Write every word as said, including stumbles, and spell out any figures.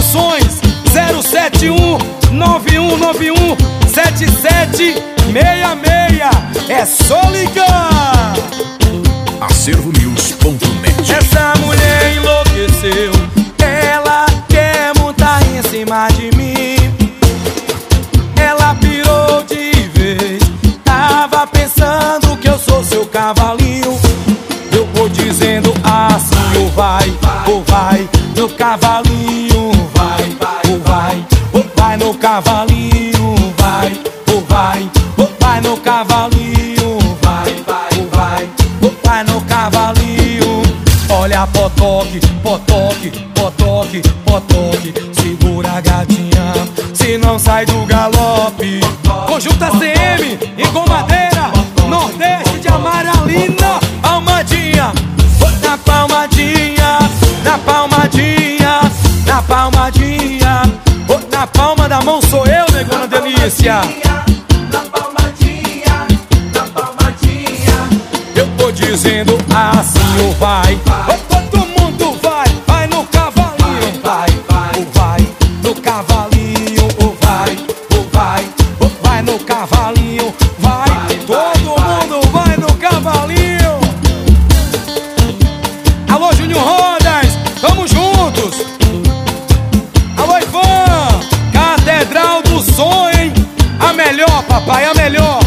Promoções zero sete um nove um nove um sete sete seis seis. É só ligar. Acervo news ponto net. Essa mulher enlouqueceu, ela quer montar em cima de mim. Ela pirou de vez, tava pensando que eu sou seu cavalinho. Eu vou dizendo assim, ou vai, ou vai, meu cavalinho, vai, ou vai, ou vai no cavalinho, vai, ou vai, ou vai no cavalinho, vai, ou vai, ou vai no cavalinho. Olha, potoque, potoque, potoque, potoque, segura a gatinha, se não sai do galope. Conjunta C M e com madeira, Nordeste de Amaralina, palmadinha, na palmadinha, na palmadinha, na palmadinha, na palma da mão sou eu, negona delícia. Na palmadinha, na palmadinha. Eu tô dizendo assim, ou vai, todo mundo vai, vai no cavalinho, vai, ou vai no cavalinho, ou vai, ou vai, ou vai no cavalinho, vai, todo mundo vai no cavalinho. Alô, Júnior Rodas, tamo juntos. Alô, Ivan, Catedral do Som, hein? A melhor, papai, a melhor.